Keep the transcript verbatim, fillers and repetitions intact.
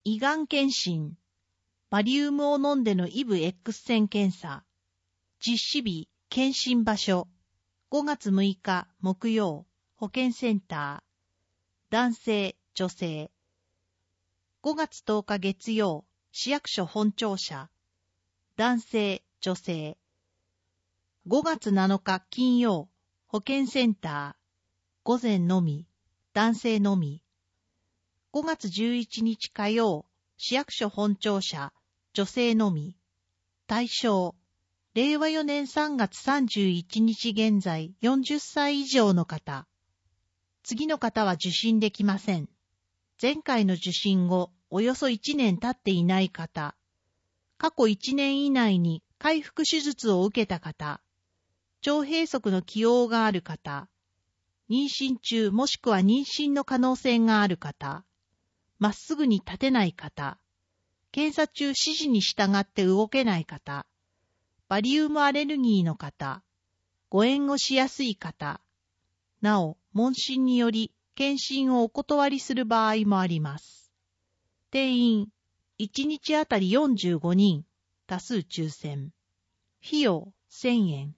胃がん検診、バリウムを飲んでのイブ X 線検査、実施日、検診場所、ごがつむいか木曜、保健センター、男性、女性、ごがつとおか月曜、市役所本庁舎、男性、女性、ごがつなのか金曜、保健センター、午前のみ、男性のみ、ごがつじゅういちにち火曜、市役所本庁舎、女性のみ、対象、れいわよねんさんがつさんじゅういちにち現在よんじゅっさい以上の方。次の方は受診できません。前回の受診後、およそいちねん経っていない方。過去いちねん以内に開腹手術を受けた方。腸閉塞の既往がある方。妊娠中もしくは妊娠の可能性がある方。まっすぐに立てない方。検査中指示に従って動けない方。バリウムアレルギーの方。誤嚥をしやすい方。なお、問診により検診をお断りする場合もあります。定員、いちにちあたりよんじゅうごにん、多数抽選。費用、せんえん。